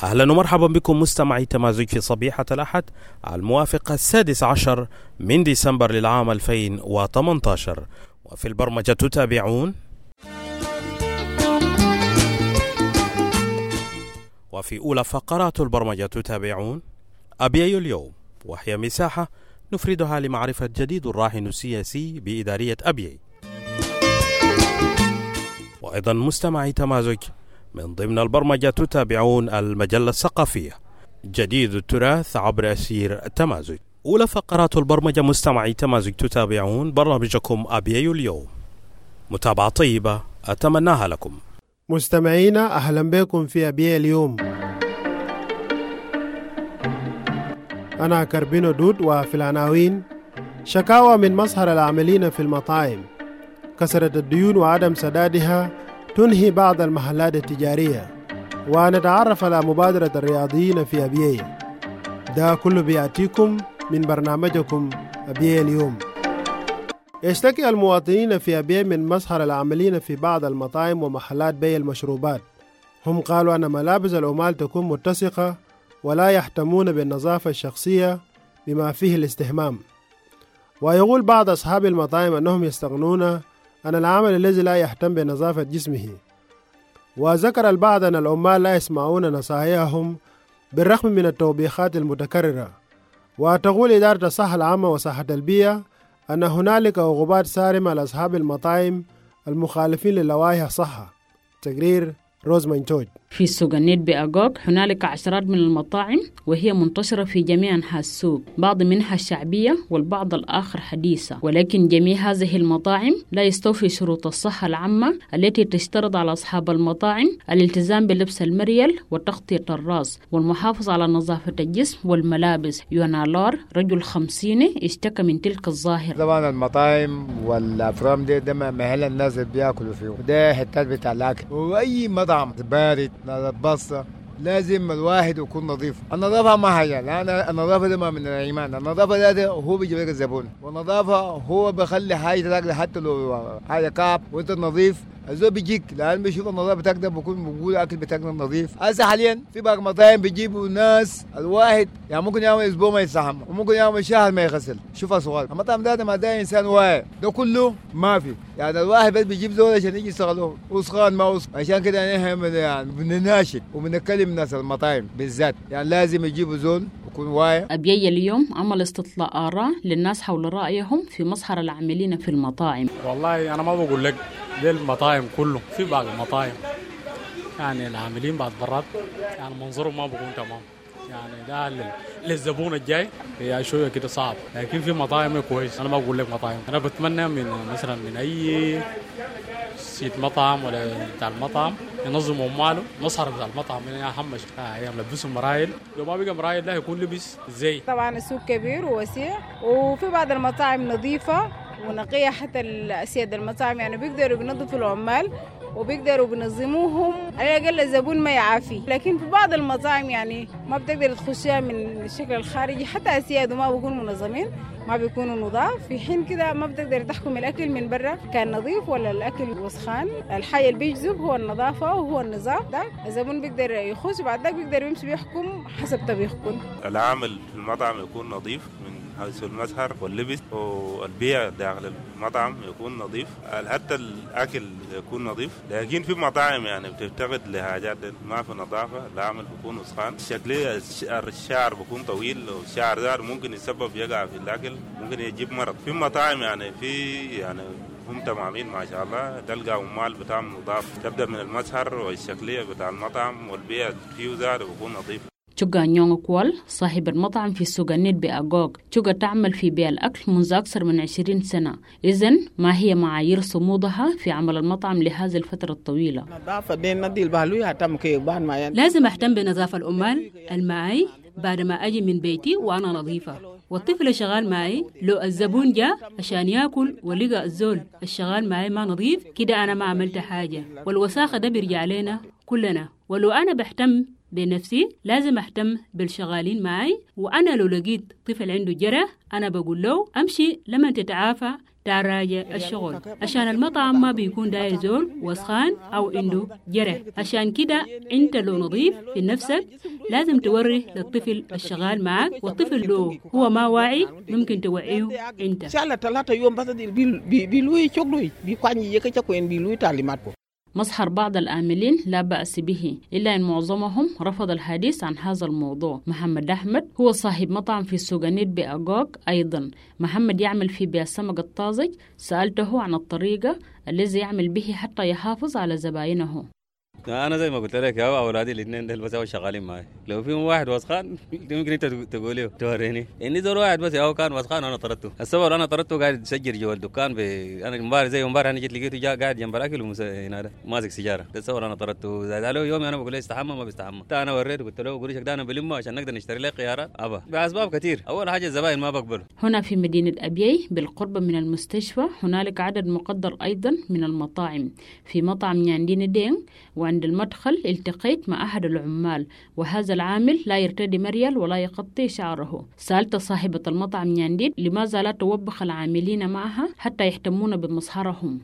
أهلا ومرحبا بكم مستمعي تمازج في صبيحة الأحد الموافق 16 من ديسمبر للعام 2018. وفي البرمجة تتابعون وفي أولى فقرات البرمجة تتابعون أبيي اليوم، وهي مساحة نفردها لمعرفة جديد الراهن السياسي بإدارية أبيي. وأيضا مستمعي تمازج من ضمن البرمجة تتابعون المجلة الثقافية جديد التراث عبر أسير تمازج. أولى فقرات البرمجة مستمعي تمازج تتابعون برنامجكم أبيي اليوم. متابعة طيبة أتمناها لكم. مستمعينا أهلا بكم في أبيي اليوم. أنا كربينو دود. وفي العناوين: شكاوى من مصهر العاملين في المطاعم، كسرت الديون وعدم سدادها تنهي بعض المحلات التجارية، ونتعرف على مبادرة الرياضيين في أبيي. ده كله بيأتيكم من برنامجكم أبيي اليوم. يشتكي المواطنين في أبيي من مصهر العاملين في بعض المطاعم ومحلات بيع المشروبات. هم قالوا أن ملابس العمال تكون متسقة ولا يهتمون بالنظافة الشخصية بما فيه الاستهمام. ويقول بعض أصحاب المطاعم أنهم يستغنون عن العامل الذي لا يهتم بنظافة جسمه. وذكر البعض أن العمال لا يسمعون نصائحهم بالرغم من التوبيخات المتكررة. وتقول إدارة الصحة العامة وصحة البيئة أن هنالك عقوبات صارمة لأصحاب المطاعم المخالفين للوائح الصحة. تقرير روز منتوج. في سوق النيت بأغوغ هنالك عشرات من المطاعم، وهي منتشرة في جميع أنحاء السوق، بعض منها شعبية والبعض الآخر حديثة. ولكن جميع هذه المطاعم لا يستوفي شروط الصحة العامة التي تشترط على أصحاب المطاعم الالتزام بلبس المريل وتغطية الرأس والمحافظة على نظافة الجسم والملابس. يونالور رجل 50 اشتكى من تلك الظاهرة. طبعا المطاعم والأفرام ده محل الناس اللي بياكلوا فيه، وده حتات بتاع الأكل، وأي مطعم بارد بصة لازم الواحد يكون نظيف. النظافة ما حاجة، لأن النظافة ده ما من الإيمان. النظافة ده هو بيجيب لك الزبون، والنظافة هو بيخلي حاجة تاكل حتى لو حاجة كعب وأنت نظيف الزول بيجيك، لأن بيشوف النظافة بتاعك ده بيكون بيقول أكل بتاعك نظيف. هسه حاليا في بعض المطاعم بيجيبوا ناس الواحد يعني ممكن يعمل أسبوع ما يستحمى، وممكن يعمل شهر ما يغسل. شوف السؤال، المطعم ده ما ده إنسان واعي، ده كله ما في يعني الواحد بس بيجيب زول عشان يجي يشتغلوا وسخان ما وسخ. عشان كده نحن يعني بنناشد وبنتكلم ناس المطاعم بالذات، يعني لازم يجيبوا زول يكون واعي. أبيي اليوم عمل استطلاع آراء للناس حول رأيهم في مصهر العاملين في المطاعم. والله أنا ما بقول لك دي المطاعم كله، في بعض المطاعم يعني العاملين بعض مرات يعني منظرهم ما بيكون تمام، يعني ده للزبون الجاي هي شويه كده صعب، لكن في مطاعم كويس. انا ما بقول لك مطاعم، انا بتمنى من مثلا من اي سيد مطعم ولا بتاع المطعم ينظموا ماله مصهر بتاع المطعم من اهم شيء، يعني لبسهم مرايل، لو ما بقى مرايل ده يكون لبس زي. طبعا السوق كبير ووسيع، وفي بعض المطاعم نظيفه ونقيه، حتى الأسياد المطاعم يعني بيقدروا بينظفوا العمال وبيقدروا بينظموهم على الأقل الزبون ما يعافي. لكن في بعض المطاعم يعني ما بتقدر تخشها من الشكل الخارجي، حتى أسياد وما بيكونوا منظمين، ما بيكونوا نظاف. في حين كده ما بتقدر تحكم الأكل من برا كان نظيف ولا الأكل وسخان. الحاجة اللي بيجذب هو النظافة وهو النظام ده، الزبون بيقدر يخش بعد ذلك بيقدر يمشي بيحكم حسب طبيخكم. العامل في المطعم يكون نظيف من حيث المسهر واللبس، والبيع داخل المطعم يكون نظيف، حتى الأكل يكون نظيف. لكن في مطاعم يعني بتفتقد لحاجات ما في نظافة، العامل بيكون وسخان، شكلية الشعر بيكون طويل، والشعر ده ممكن يسبب يقع في الأكل، ممكن يجيب مرض. في مطاعم يعني هم تمامين ما شاء الله، تلقى عمال بتاعهم نظاف، تبدأ من المسهر والشكلية بتاع المطعم والبيع فيه ذات بيكون نظيف. تشوغا نيونغ كوال صاحب المطعم في سوق النيت بأغوغ. تشوغا تعمل في بيع الأكل منذ أكثر من 20 سنة. إذن ما هي معايير صمودها في عمل المطعم لهذه الفترة الطويلة؟ لازم أهتم بنظافة العمال المعي بعد ما أجي من بيتي وأنا نظيفة، والطفل شغال معي لو الزبون جاء عشان ياكل ولقى الزول الشغال معي ما نظيف كده أنا ما عملت حاجة، والوساخة ده بيرجع لنا كلنا. ولو أنا بهتم بنفسي لازم أهتم بالشغالين معي. وأنا لو لقيت طفل عنده جرح أنا بقول له أمشي لما تتعافى تراجع الشغل، عشان المطعم ما بيكون داير زول وسخان أو عنده جرح. عشان كده أنت لو نظيف في نفسك لازم توري للطفل الشغال معك، والطفل لو هو ما واعي ممكن توعيه أنت. مظهر بعض العاملين لا بأس به، إلا أن معظمهم رفض الحديث عن هذا الموضوع. محمد أحمد هو صاحب مطعم في سوغانيت بأغوغ أيضا. محمد يعمل في بيع السمك الطازج. سألته عن الطريقة الذي يعمل به حتى يحافظ على زبائنه. انا زي ما قلت لك يا اولادي الاثنين دول بس شغالين معي، لو فيهم واحد وسخان ممكن انت تقول توريني اني زول واحد بس هو كان وسخان وانا طردته. السبب انا طردته قاعد يسجل جوا الدكان انا امبارح زي امبارح انا جيت لقيته جا قاعد جنب الاكل هنا ماسك سيجاره. ده السبب انا طردته. زاد عليه يومي انا بقول له استحمى ما بيستحمى. انا وريته قلت له قريشك ده انا بلمه عشان نقدر نشتري له خيارات ابا باسباب كثير. اول حاجه الزبائن ما بقبله. هنا في مدينه ابيي بالقرب من المستشفى هنالك عدد مقدر ايضا من المطاعم. في مطعم نياندين دين وعند المدخل التقيت مع أحد العمال، وهذا العامل لا يرتدي مريال ولا يغطي شعره. سألت صاحبة المطعم نياندين لماذا لا توبخ العاملين معها حتى يهتمون بمظهرهم.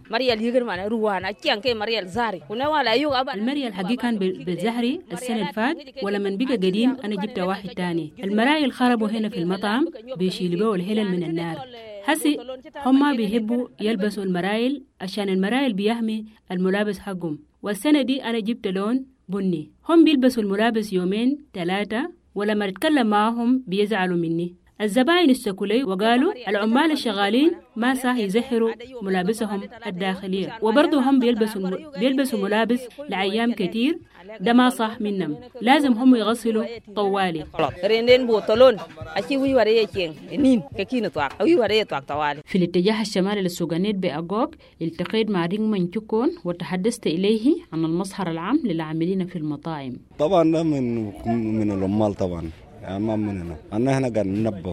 المريال حقي كان بالزهري السنة اللي فات، ولما بقى قديم أنا جبت واحد تاني. المرايل خربوا هنا في المطعم بيشيلوا الهلل من النار. هسي هم بيحبوا يلبسوا المرايل عشان المرايل بيحمي الملابس حقهم، والسنة دي أنا جبت لون بني. هم بيلبسوا الملابس يومين 3 ولما نتكلم معهم بيزعلوا مني. الزبائن استكولي وقالوا العمال الشغالين ما صح يزهروا ملابسهم الداخلية، وبرضو هم بيلبسوا ملابس لأيام كتير. ده ما صح منهم، لازم هم يغسلوا طوالي. في الاتجاه الشمالي للسوغانيت بأغوغ التقيت مع رينغمان تشوكون وتحدثت إليه عن المظهر العام للعاملين في المطاعم. طبعا ده من العمال طبعا، يعني ما مننا. أنا هنا قاعد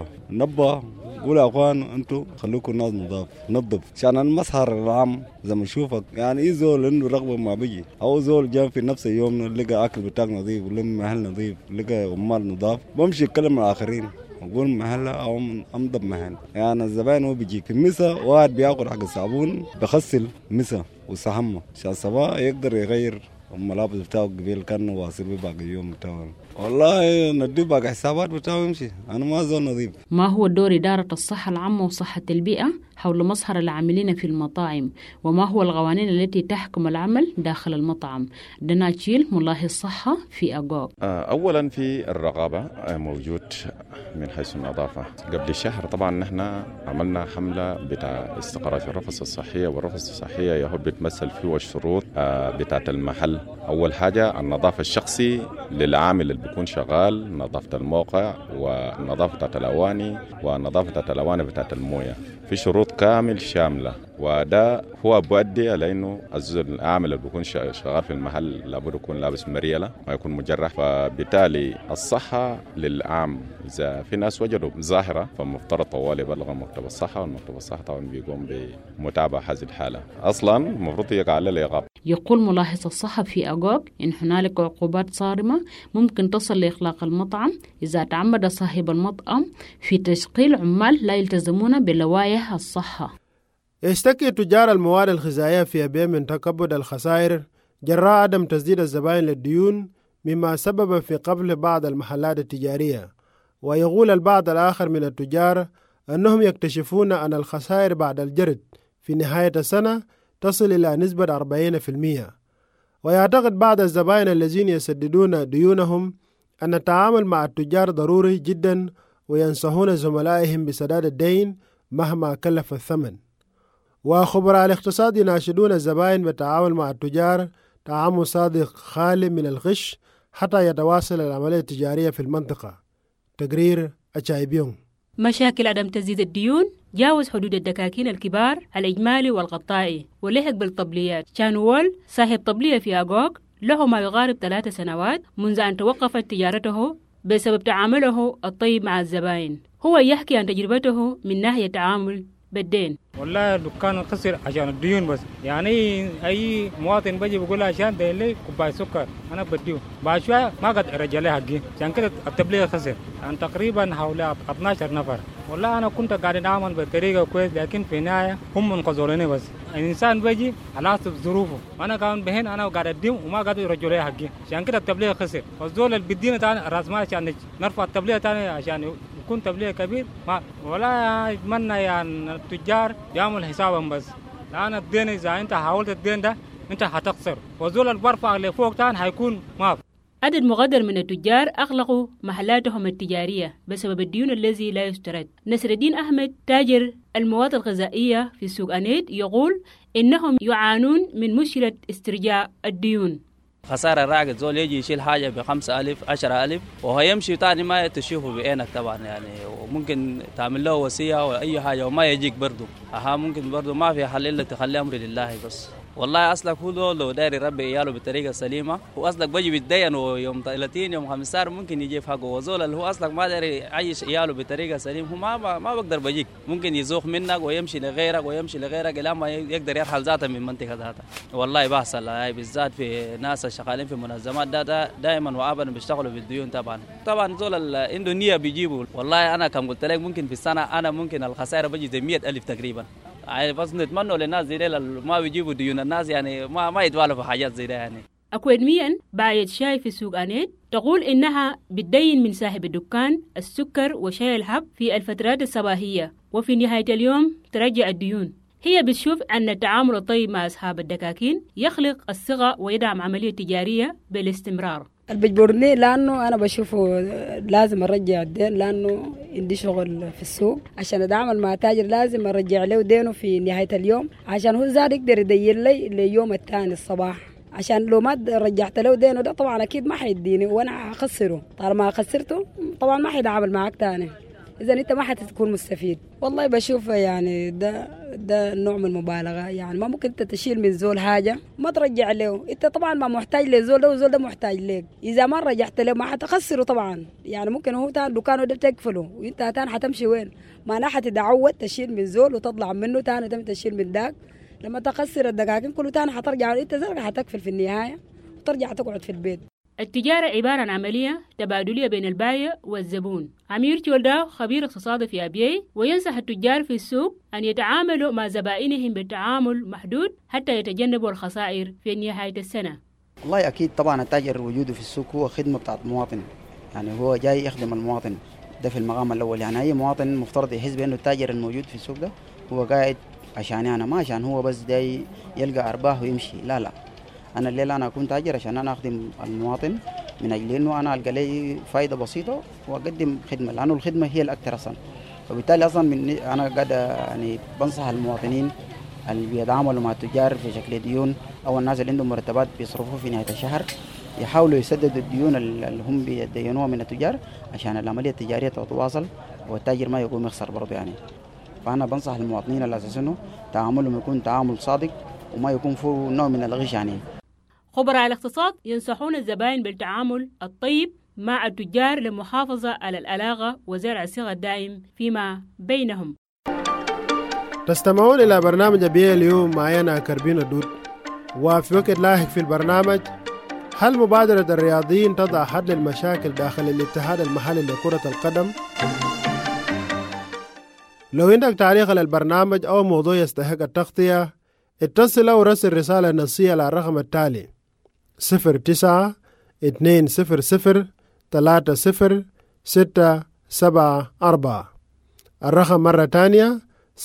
ننبه قول يا أخوان أنتوا خلوكوا الناس نظف عشان المظهر العام زي ما نشوفك. يعني إيه زول عنده رغبة ما بيجي، أو زول جاء في نفس اليوم لقى أكل بتاعك نظيف ولم محل نظيف لقى عمال نظاف بمشي يتكلم مع الآخرين أقول محل أو أمضب محل. يعني الزبائن هو بيجي في مسا واحد بياخد حق الصابون بغسل مسا وسحمه عشان الصباح يقدر يغير الملابس بتاعه قبل كان واصل باقي اليوم بتاعه. والله ندي باقي حسابات بتاعه يمشي. أنا ما زول نظيف. ما هو دور إدارة الصحة العامة وصحة البيئة حول مظهر العاملين في المطاعم، وما هو القوانين التي تحكم العمل داخل المطعم؟ دناتشيل ملاحظ صحة في أغوغ. أولا في الرقابة موجود من حيث النظافة. قبل شهر طبعا نحن عملنا حملة بتاع استقراء الرفس الصحية، والرفس الصحية يهو بتمثل فيه الشروط بتاعة المحل. أول حاجة النظافة الشخصي للعامل اللي بيكون شغال، نظافة الموقع ونظافة بتاعة الأواني ونظافة الأواني بتاعة الموية، في شروط كامل شاملة. وده هو بؤدي على انه العامل اللي بيكون شغال في المحل لابد يكون لابس مريالة ما يكون مجرح. فبالتالي الصحة للعام، إذا في ناس وجدوا ظاهرة فمفترض طوال يبلغ مكتب الصحة، والمكتب الصحة طبعا بيقوم بمتابعة هذه الحالة. أصلا المفروض يقع عليه العقاب. يقول ملاحظ الصحة في أغوغ إن هنالك عقوبات صارمة ممكن تصل لإغلاق المطعم إذا تعمد صاحب المطعم في تشغيل عمال لا يلتزمون بلوائح الصحة. يشتكي تجار المواد الغذائية في أبيع من تكبد الخسائر جراء عدم تسديد الزبائن للديون، مما سبب في قفل بعض المحلات التجارية. ويقول البعض الآخر من التجار أنهم يكتشفون أن الخسائر بعد الجرد في نهاية السنة تصل إلى نسبة 40%. ويعتقد بعض الزبائن الذين يسددون ديونهم أن التعامل مع التجار ضروري جدا، وينصحون زملائهم بسداد الدين مهما كلف الثمن. وخبراء الاقتصاد يناشدون الزبائن بالتعامل مع التجار تعامل صادق خالي من الغش حتى يتواصل العملية التجارية في المنطقة. تقرير أتشايبيون. مشاكل عدم تسديد الديون جاوز حدود الدكاكين الكبار الإجمالي والغطائي ولحق بالطبليات. شانوول صاحب طبلية في أغوغ له ما يقارب 3 سنوات منذ أن توقفت تجارته بسبب تعامله الطيب مع الزبائن. هو يحكي عن تجربته من ناحية تعامل بالدين. والله الدكان خسر عشان الديون بس، يعني اي مواطن بيجي بيقول عشان داير لي كوبايه سكر انا بديه، بعد شويه ما قد ارجع لي حقي، عشان كده التبليغ خسر. يعني تقريبا حوالي 12 نفر. والله انا كنت قاعد اعمل بطريقه كويس، لكن في النهايه هم منقذوني بس. الانسان بيجي على حسب ظروفه، انا كان بهن انا قاعد اديهم وما قاعد يرجعوا لي حقي، عشان كده التبليغ خسر. والزول اللي بيدينا ثاني راس مال عشان نرفع التبليغ ثاني عشان يكون تبليغ كبير، ما ولا اتمنى يعني التجار يعمل حسابهم بس، لان الدين اذا انت حاولت الدين ده انت هتخسر، والزول اللي برفع اللي فوق ثاني هيكون ما. عدد مقدر من التجار أغلقوا محلاتهم التجارية بسبب الديون الذي لا يسترد. نصر الدين أحمد تاجر المواد الغذائية في سوق أنيت يقول إنهم يعانون من مشكلة استرجاع الديون. خسارة راقد زول يجي يشيل حاجة ب5,000 10,000 وهو يمشي تاني ما تشوفه بعينك طبعا، يعني وممكن تعمل له وصية ولا أي حاجة وما يجيك برضو. ممكن برضو ما في حل إلا تخلي أمر لله بس. والله أصلك هو لو داير يربي عياله بالطريقة السليمة، هو أصلك بيجي بيتدين ويوم 30 يوم 15 ممكن يجي في حقه، وزول اللي هو أصلك ما داير يعيش عياله بالطريقة السليمة هو ما بقدر بيجيك، ممكن يزوخ منك ويمشي لغيرك ويمشي لغيرك إلى ما يقدر يرحل ذاته من منطقة ذاتها. والله بحصل هاي بالذات في ناس شغالين في منظمات دائما وابدا بيشتغلوا بالديون. طبعا زول عنده نية بيجيبوا. والله أنا كم قلت لك ممكن في السنة أنا ممكن الخسائر بيجي زي 100,000 تقريبا، يعني بس نتمنى للناس زي ده ما بيجيبوا ديون الناس، يعني ما يتوالوا في حاجات زي ده. يعني أكويدميا باية شاي في سوق أنيت تقول إنها بتدين من صاحب الدكان السكر وشاي الحب في الفترات الصباحية، وفي نهاية اليوم ترجع الديون. هي بتشوف أن التعامل الطيب مع أصحاب الدكاكين يخلق الثقة ويدعم عملية تجارية بالاستمرار. بجبرني لأنه أنا بشوفه لازم أرجع الدين، لأنه عندي شغل في السوق عشان أتعامل مع تاجر لازم أرجع له دينه في نهاية اليوم، عشان هو زاد يقدر يدين لي ليوم الثاني الصباح، عشان لو ما رجعت له دينه ده طبعا أكيد ما حيديني وأنا هخسره، طالما خسرته طبعا ما حيتعامل معك تاني، إذا أنت ما حتكون مستفيد. والله بشوف يعني ده نوع من المبالغة، يعني ما ممكن أنت تشيل من زول حاجة ما ترجع له، أنت طبعا ما محتاج لزول ده وزول ده محتاج لك، إذا ما رجعت له ما حتخسره طبعا، يعني ممكن هو تاني دكانه ده تقفله وأنت تاني حتمشي وين؟ ما أنا حتتعود تشيل من زول وتطلع منه تاني تشيل من داك، لما تخسر الدقاقين كله تاني حترجع أنت زرقة حتقفل في النهاية وترجع تقعد في البيت. التجارة عبارة عن عملية تبادلية بين البائع والزبون. عمير تولداو خبير اقتصادي في أبيي وينصح التجار في السوق أن يتعاملوا مع زبائنهم بالتعامل محدود حتى يتجنبوا الخسائر في نهاية السنة. والله أكيد طبعا التاجر وجوده في السوق هو خدمة بتاعت المواطن، يعني هو جاي يخدم المواطن ده في المقام الأول، يعني أي مواطن مفترض يحس بأنه التاجر الموجود في السوق ده هو قاعد عشان أنا، ما عشان هو بس جاي يلقى أرباح ويمشي، لا أنا الليلة أنا أكون تاجر عشان أنا أخدم المواطن من أجل إنه أنا ألقى لي فائدة بسيطة وأقدم خدمة، لأنه الخدمة هي الأكثر أصلا. فبالتالي أصلا أنا قاعد يعني بنصح المواطنين اللي بيتعاملوا مع التجار في شكل ديون أو الناس اللي عندهم مرتبات بيصرفوا في نهاية الشهر يحاولوا يسددوا الديون اللي هم بيدينوها من التجار عشان العملية التجارية تتواصل والتاجر ما يقوم يخسر برضه يعني. فأنا بنصح المواطنين على أساس إنه تعاملهم يكون تعامل صادق وما يكون فيه نوع من الغش يعني. خبراء الاقتصاد ينصحون الزبائن بالتعامل الطيب مع التجار للمحافظة على العلاقة وزرع الثقة الدائم فيما بينهم. تستمعون إلى برنامج أبيع اليوم معي أنا كربين دود، وفي وقت لاحق في البرنامج هل مبادرة الرياضيين تضع حد للمشاكل داخل الاتحاد المحلي لكرة القدم؟ لو عندك تعليق على البرنامج أو موضوع يستحق التغطية اتصل أو رسل رسالة نصية على الرقم التالي 09-200-30-674. الرقم مرة تانية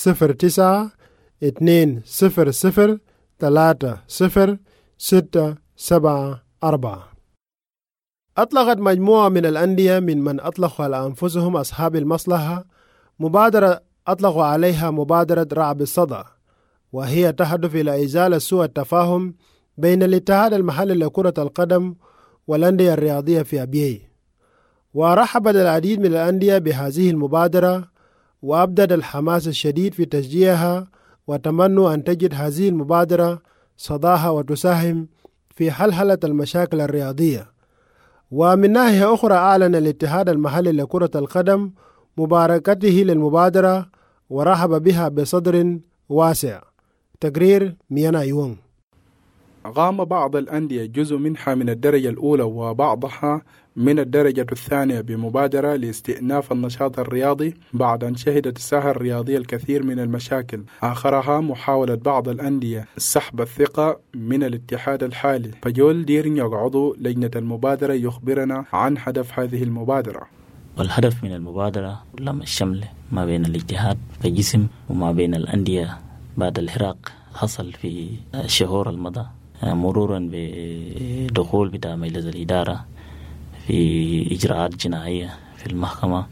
09-200-30-674. أطلقت مجموعة من الأندية من أطلقوا على أنفسهم أصحاب المصلحة مبادرة أطلقوا عليها مبادرة رعب الصدى، وهي تهدف إلى إزالة سوء التفاهم بين الاتحاد المحلي لكرة القدم والأندية الرياضية في أبيي. ورحبت العديد من الأندية بهذه المبادرة وأبدت الحماس الشديد في تشجيعها، وتمنوا أن تجد هذه المبادرة صداها وتساهم في حلحلة المشاكل الرياضية. ومن ناحية أخرى أعلن الاتحاد المحلي لكرة القدم مباركته للمبادرة ورحب بها بصدر واسع. تقرير ميانا يوان. قام بعض الأندية جزء منها من الدرجة الأولى وبعضها من الدرجة الثانية بمبادرة لاستئناف النشاط الرياضي بعد أن شهدت الساحة الرياضية الكثير من المشاكل، آخرها محاولة بعض الأندية سحب الثقة من الاتحاد الحالي. فجول ديرين عضو لجنة المبادرة يخبرنا عن هدف هذه المبادرة. والهدف من المبادرة لم الشمل ما بين الاتحاد كجسم وما بين الأندية بعد الحراك حصل في الشهور الماضية، مرورا بدخول بتاع مجلس الإدارة في إجراءات جنائية في المحكمة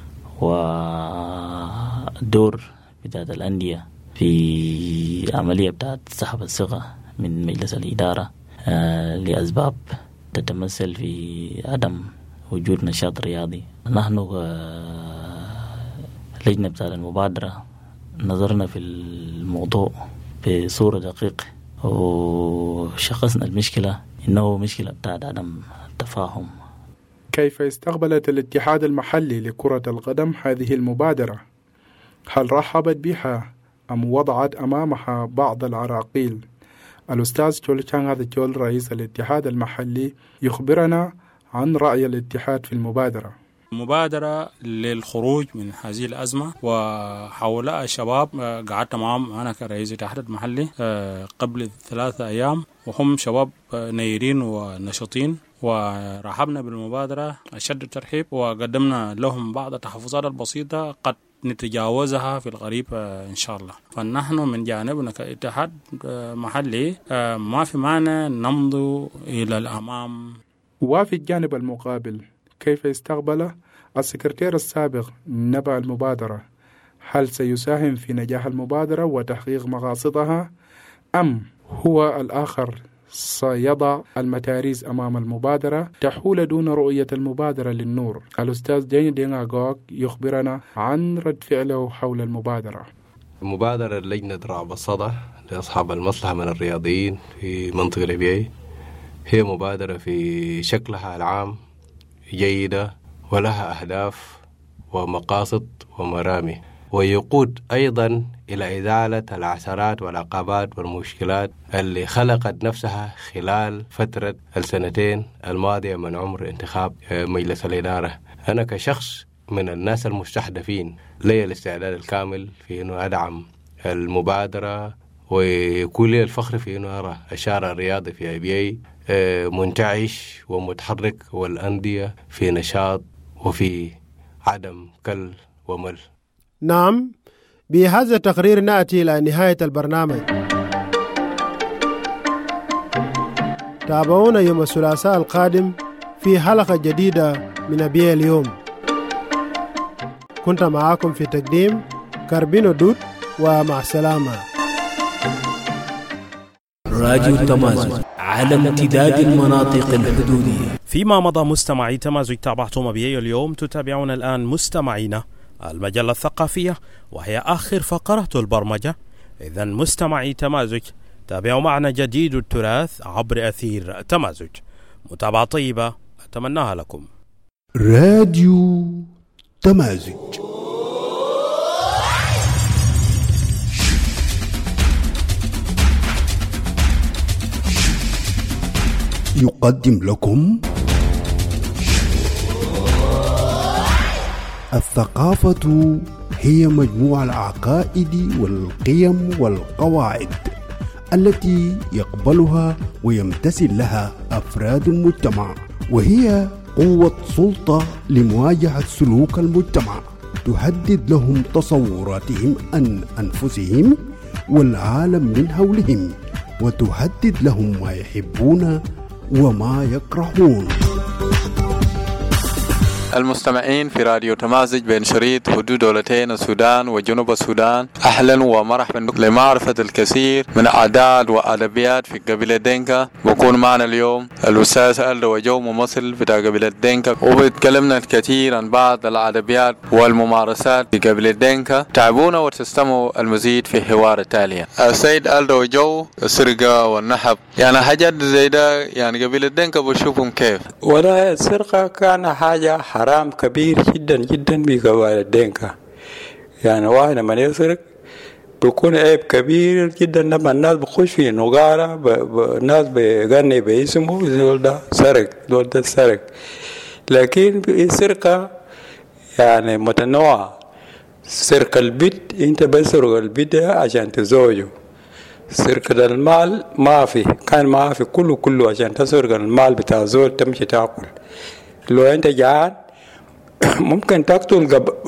والدور بتاع الأندية في عملية بتاعت سحب الثقة من مجلس الإدارة لأسباب تتمثل في عدم وجود نشاط رياضي. نحن لجنة بتاع المبادرة نظرنا في الموضوع بصورة دقيقة وشخصنا المشكلة إنه مشكلة بتاعت عدم تفاهم. كيف استقبلت الاتحاد المحلي لكرة القدم هذه المبادرة؟ هل رحبت بها أم وضعت أمامها بعض العراقيل؟ الأستاذ تشولشان هذا تشول رئيس الاتحاد المحلي يخبرنا عن رأي الاتحاد في المبادرة. مبادرة للخروج من هذه الأزمة، وحولها الشباب قعدت معهم أنا كرئيس الاتحاد المحلي قبل 3 أيام، وهم شباب نيرين ونشطين، ورحبنا بالمبادرة أشد الترحيب، وقدمنا لهم بعض التحفظات البسيطة قد نتجاوزها في القريب إن شاء الله. فنحن من جانبنا كاتحاد محلي ما في معنى نمضي إلى الأمام. وفي الجانب المقابل كيف استقبل السكرتير السابق نبع المبادرة؟ هل سيساهم في نجاح المبادرة وتحقيق مقاصدها، أم هو الآخر سيضع المتاريس أمام المبادرة تحول دون رؤية المبادرة للنور؟ الأستاذ جين دينغ غوك يخبرنا عن رد فعله حول المبادرة. مبادرة لجنة رعب الصدى لأصحاب المصلحة من الرياضيين في منطقة الإبياي هي مبادرة في شكلها العام جيدة ولها أهداف ومقاصد ومرامي، ويقود أيضا إلى إزالة العثرات والعقبات والمشكلات اللي خلقت نفسها خلال فترة 2 الماضية من عمر انتخاب مجلس الإدارة. أنا كشخص من الناس المستهدفين لي الاستعداد الكامل في أنه أدعم المبادرة، ويكون لي الفخر في أنه أرى الشارع الرياضي في أبياي منتعش ومتحرك، والأندية في نشاط وفي عدم كل ومل. نعم، بهذا التقرير نأتي إلى نهاية البرنامج. تابعونا يوم الثلاثاء القادم في حلقة جديدة من أبياي اليوم. كنت معاكم في تقديم كاربينو دود، ومع السلامة. راديو تمازج على امتداد المناطق الحدودية. فيما مضى مستمعي تمازج تابعتم أبياي اليوم، تتابعون الآن مستمعينا المجلة الثقافية وهي آخر فقرات البرمجة. إذن مستمعي تمازج تابعوا معنا جديد التراث عبر أثير تمازج. متابعة طيبة أتمناها لكم. راديو تمازج يقدم لكم الثقافة هي مجموع العقائد والقيم والقواعد التي يقبلها ويمتثل لها أفراد المجتمع، وهي قوة سلطة لمواجهة سلوك المجتمع، تحدد لهم تصوراتهم عن أنفسهم والعالم من حولهم، وتحدد لهم ما يحبون وما يكرهون. المستمعين في راديو تمازج بين شريط حدود دولتين السودان وجنوب السودان، أهلا ومرحبا بكم لمعرفة الكثير من أعداد وأدبيات في قبيلة دينكا. بكون معنا اليوم الأستاذ ألدو وجو ممثل بتاع قبيلة دينكا، وبيتكلمنا الكثير عن بعض الأدبيات والممارسات في قبيلة دينكا. تابعونا وتستمعوا المزيد في الحوار التالي. السيد ألدو وجو، السرقة والنحب يعني حاجات زي ده، يعني قبيلة دينكا بشوفهم كيف؟ ولا السرقة كان حاجة حرام كبير جدا جدا بقبائل الدينكا، يعني واحد لما يسرق بيكون عيب كبير جدا لما الناس بخش في نقارة الناس بيغني باسمه يقول ده سرق يقول ده سرق. لكن السرقة يعني متنوعة. سرقة البيت انت بسرق البيت عشان تزوجه. سرقة المال ما في كان ما في كله عشان تسرق المال بتاع زول تمشي تاكل. لو انت جعان ممكن تقتل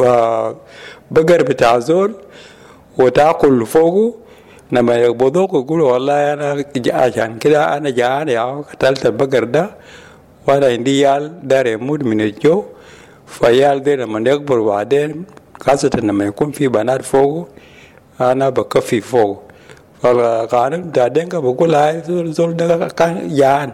بقر بتاع زول وتاكل فوقه. لما يقبضوك يقولوا والله انا عشان كده انا جعان يا قتلت البقر ده وانا عندي يال دار يموت من الجو. فيال دي لما يكبر بعدين خاصة لما يكون في بنات فوقه انا بكفي فوقه. فالقانون بتاع دينكا بقول هاي زول ده كان جعان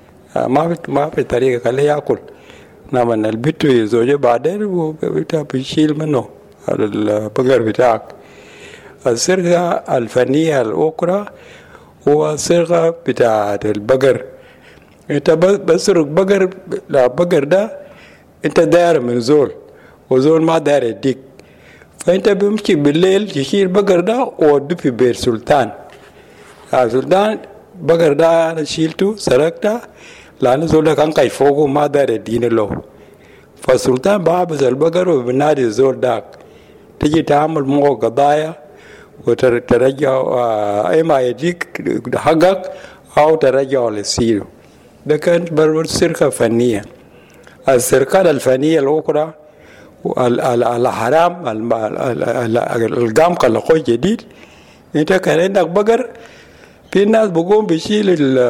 ما في طريقة خليه ياكل. لما البيت يزوجه بعدين بيشيل منه البقر بتاعك. السرقة الفنية الأخرى هو السرقة بتاعة البقر. انت بسرق بقر، لا بقر ده انت داير من زول وزول ما داير يديك، فانت بمشي بالليل تشيل بقر ده ووديه في بيت سلطان. سلطان بقر ده انا شيلته سرقته لأن زول ده كان قايد فوقه ما داير يديني له. فالسلطان بحبس البقر وبنادي الزول داك تجي تعمل معه قضايا وترجع اما يديك حقك او ترجعه للسيرو. ده كانت برضه سرقة فنية. السرقات الفنية الأخرى الحرام القامقة اللي خوش جديد. انت كان عندك بقر في ناس بقوم بيشيل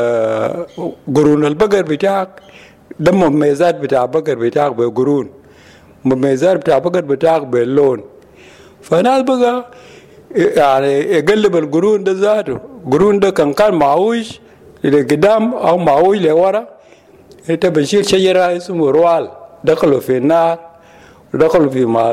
قرون البقر بتاعك ده مميزات بتاع بقر بتاعك بقرون مميزات بتاع بقر بتاعك باللون. فناس بقى يعني يقلب القرون ده ذاته. القرون ده كان معوج لقدام او معوج لورا. انت بشيل شجرة اسمه روال دخلوا في النار ودخلوا في مع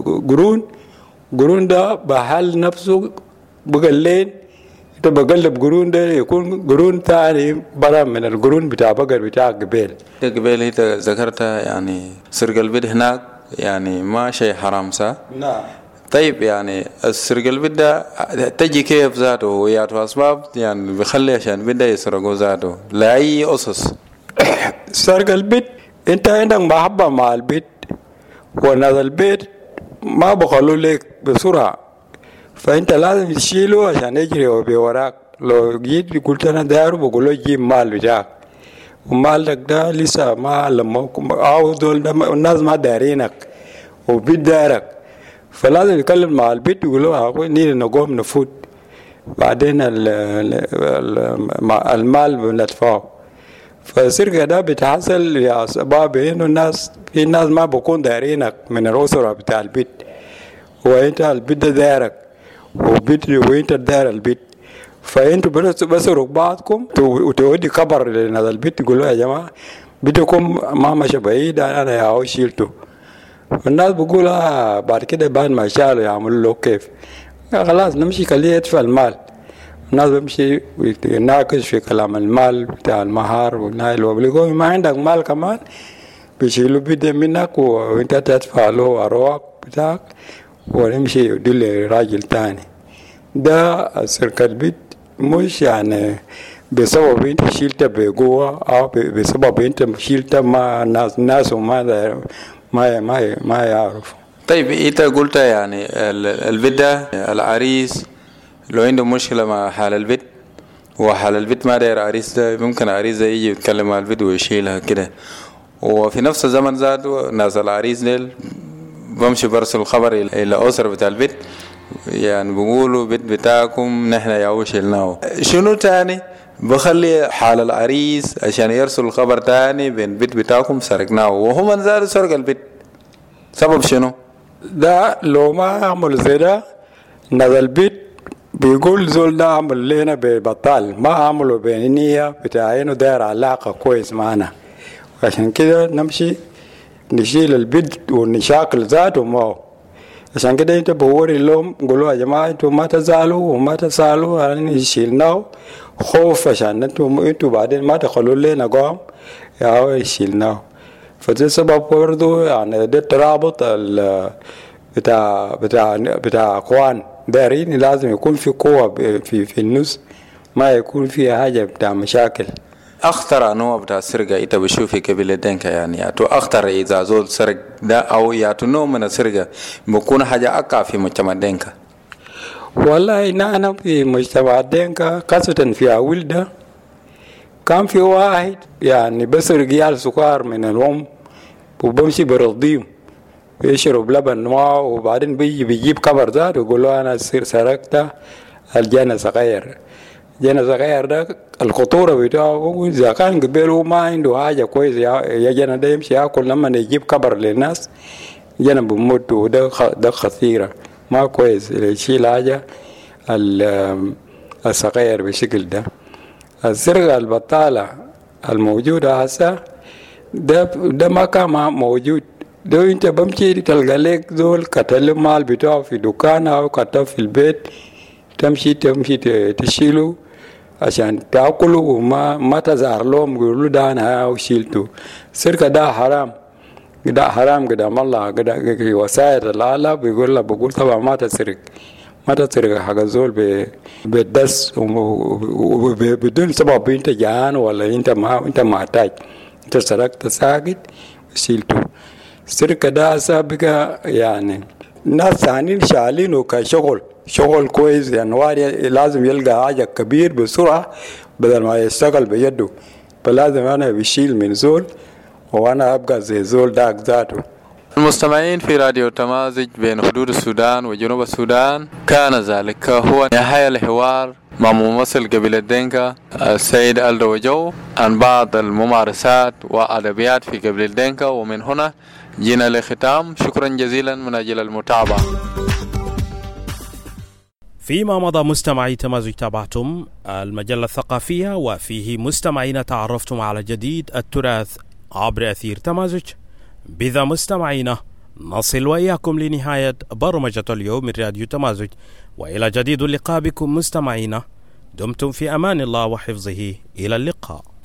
القرون ده بحل نفسه بقلين. انت بقلب قرون ده يكون قرون ثاني برا من القرون بتاع بقر بتاع قبيل. قبيل انت ذكرتها يعني سرق البيت هناك يعني ما شيء حرام صح؟ نعم. طيب يعني السرق البيت ده تجي كيف ذاته وياته اسباب يعني بيخلي عشان بده يسرقوا ذاته لاي اسس؟ سرق البيت انت عندك محبة مع البيت وناس البيت ما بخلوا لك بسرعة، فانت لازم تشيله عشان يجري بوراك. لو جيت قلت انا دايره بقول له جيب مال بتاعك ومالك ده لسه ما لما او دول الناس ما دارينك وبيت دارك، فلازم يتكلم مع البيت يقول له نيجي نقوم نفوت بعدين المال بندفعه. فالسرقة ده بتحصل لأسباب إنه الناس في ناس ما بكون دارينك من الأسرة بتاع البيت وأنت البيت ده دارك وأنت دار البيت، فأنتوا بسرق بعضكم وتودي خبر لناس البيت تقولوا يا جماعة بيتكم ما مشى بعيد أنا يا شيلته. الناس بقول بعد كده بعد ما شالوا يعملوا له كيف خلاص نمشي خليه يدفع المال. الناس بمشي يناقش في كلام المال بتاع المهار والنايل وبلغوا ما عندك مال كمان بيشيلوا بيده منك وانت تدفع له أرواح بتاعك ونمشي يدي لراجل تاني. ده سرقة البيت مش يعني بسبب انت شيلته بقوة او بسبب انت شيلته ما الناس ما يعرف. طيب انت قلت يعني البيت ده العريس لو عنده مشكلة مع حال البيت وحال البيت ما داير عريس ده ممكن عريس ده يجي يتكلم مع البيت ويشيلها كده، وفي نفس الزمن ذاته ناس العريس ديل بمشي برسل الخبر إلى أسرة بتاع البيت يعني بيقولوا بيت بتاعكم نحن يا شيلناه. شنو تاني بخلي حال العريس عشان يرسل الخبر تاني بين بيت بتاعكم سرقناه وهم انزالوا سرق البيت؟ سبب شنو؟ ده لو ما عمل زي ده ناس البيت بيقول زول ده عمل لنا ببطال ما عملوا بنية بتاعينه داير علاقة كويس معنا، عشان كده نمشي نشيل البيت ونشاكل ذاته معه. عشان كده انت بوري لهم قولوا يا جماعة انتوا ما تزعلوا وما تسالوا يعني شيلناه خوف عشان انتوا بعدين ما تخلوا لنا قوم يا شيلناه. فده سبب برضو يعني ده ترابط بتاع اخوان دارين، لازم يكون في قوة في النص، ما يكون فيها حاجة بتاع مشاكل. أخطر أنواع بتاع السرقة أنت بشوفي قبيلة دينكا يعني أخطر إذا زول سرق ده أو نوع من السرقة بكون حاجة أقع في مجتمع دينكا؟ والله أنا في مجتمع دينكا خاصة في أولده كان في واحد يعني بسرق رجال سكر من الأم وبمشي برضيهم يشرب لبن معه، وبعدين بيجيب كبر ذات ويقول له أنا سرقت الجنة صغير. جنة صغير ده الخطورة بتاعه إذا كان قبله ما عنده حاجة كويس يا جنة ده يمشي يأكل لما يجيب كبر للناس جنة بموت، وده خطيرة ما كويس يشيل حاجة الصغير بشكل ده. السرقة البطالة الموجودة هسه ده ما كان موجود. ده انت بمشي تلقى لك زول كتل مال بتاعه في دكان او كتل في البيت، تمشي تشيله عشان تاكله وما تزعر لهم يقولوا ده انا وشيلته. السرقة ده حرام، ده حرام قدام الله، قدام وسائل الله بيقول طبعا ما تسرق حق الزول بالدس وبدون سبب انت جعان ولا انت محتاج، انت سرقت ساكت وشيلته. السرقة ده سابقة يعني ناس ثانيين شغالينه كشغل كويس يعني واحد لازم يلقى حاجة كبير بسرعة بدل ما يشتغل بيده، فلازم أنا بشيل من زول وأنا أبقى زي زول داك ذاته. المستمعين في راديو تمازج بين حدود السودان وجنوب السودان، كان ذلك هو نهاية الحوار مع ممثل قبيلة دينكا السيد ألدو وجو عن بعض الممارسات وأدبيات في قبيلة دينكا، ومن هنا جينا لختام. شكرا جزيلا من أجل المتابعة. فيما مضى مستمعي تمازج تابعتم المجلة الثقافية، وفيه مستمعين تعرفتم على جديد التراث عبر أثير تمازج. بذا مستمعينا نصل وإياكم لنهاية برمجة اليوم من راديو تمازج، وإلى جديد اللقاء بكم مستمعينا. دمتم في أمان الله وحفظه. إلى اللقاء.